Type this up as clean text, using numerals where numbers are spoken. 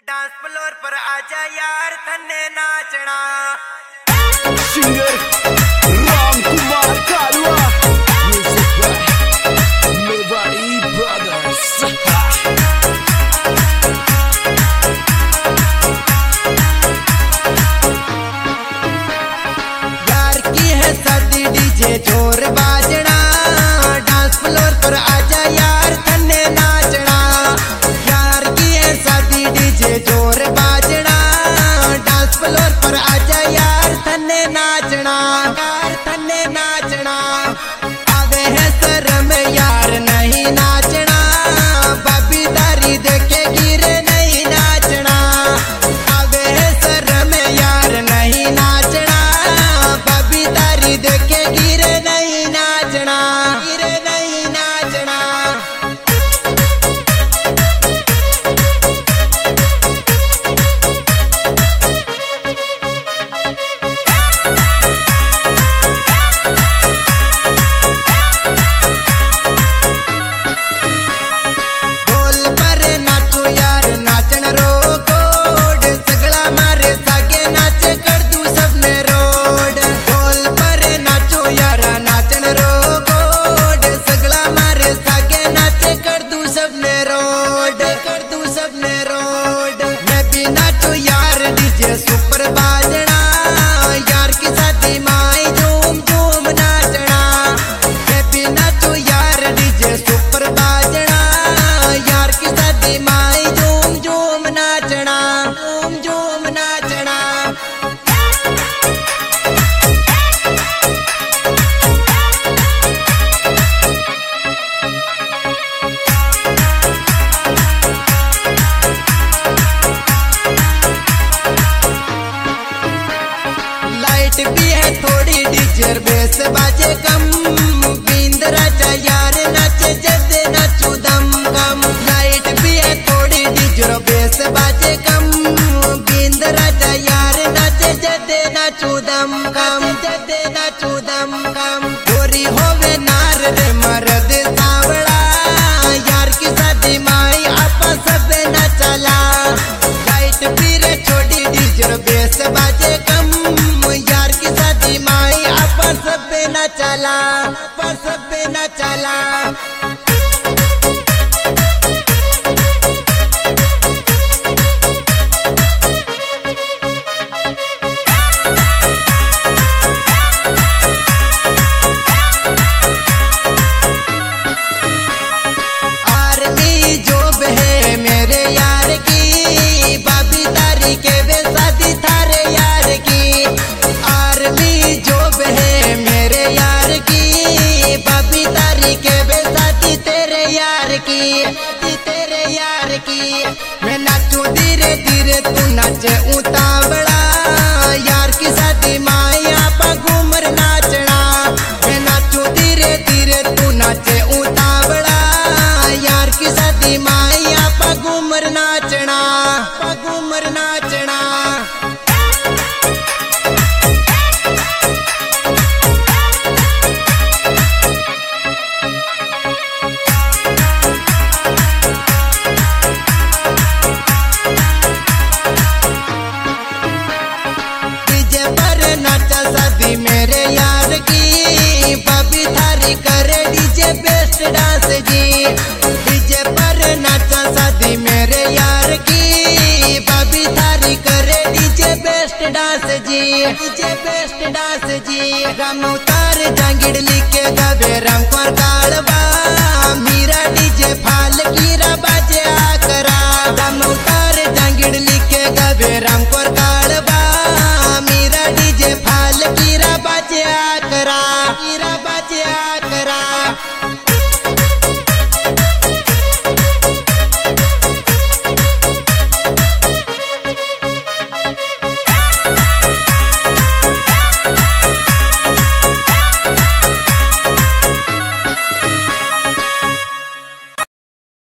Dance floor पर आजा यार थन्ने नाचना। सिंगर राम कुमार कालवा, म्यूजिक बाय मेवाड़ी ब्रदर्स। यार की है शादी डीजे जोर बाजना, डांस फ्लोर पर आजा यार थन्ने नाचना। यार की है शादी डीजे जोर बाजना, डांस फ्लोर पर आजा यार थन्ने नाचना। यार थन्ने नाचना आवे है शर्म यार नहीं नाचना, बाबी दारी देखे गिरे नहीं नाचना। आवे है शर्म यार नहीं नाचना, बाबी दारी देखे गिरे नहीं नाचना, गिरे नहीं नाचना। ढोल पर नाचो यार नाचन रोड, सगला मारे सागे नाचे कर तू सबने रोड। ढोल पर नाचो यार नाचन रोड, सगला मारे सागे नाचे कर तू सबने रोड, कर तू सबने रोड। मैं भी नाचो यार डीजे सुपर बाजना, यार की शादी माई झूम झूम नाचना। मैं भी नाचो यार डीजे सुपर बाजना, यार की शादी माई झूम झूम नाचना, झूम झूम नाचना। लाइट भी है थोड़ी डीजे बेस बाजे कम, बींद राजा यार नाचे जैसे नाचू दम कम। लाइट भी है थोड़ी डीजे बेस बाजे कम, बींद राजा यार नाचे जैसे नाचू दम कम, जैसे नाचू दम कम। गोरी होवे नार रे मर्द सावड़ा, यार की शादी माई आपा सब ना चला। लाइट भी रे छोटी डीजे बेस बाजे कम, यार की शादी माई आपा सब ना चला, आपा सब ना चला। आर्मी जॉब है मेरे यार की, बाबी तारी के वे शादी थारे यार की। आर्मी जॉब है मेरे यार की, बाबी तारी के वे शादी तेरे यार की, तेरे यार की। मैं नाचू धीरे धीरे तू नाचे उतावड़ा, यार की शादी माई आपा घूमर नाचना। मैं नाचू धीरे धीरे तू नाचे उतावड़ा, यार की शादी माई आपा घूमर नाचना, आपा घूमर नाचना। डीजे पर नाचा शादी मेरे यार की, बाबी थारी करे डीजे बेस्ट डांस जी। डीजे पर नाचा शादी मेरे यार की, बाबी थारी करे डीजे बेस्ट डांस जी, डीजे बेस्ट डांस जी। राम उतार जांगिड़ लिखे गवे राम कौर कालवा, मीरा डीजे फाल कीरा बाजे आकरा। राम उतार जांगिड़ लिखे गवे राम कौर कालवा, मीरा डीजे फाल कीरा बाजे आकरा।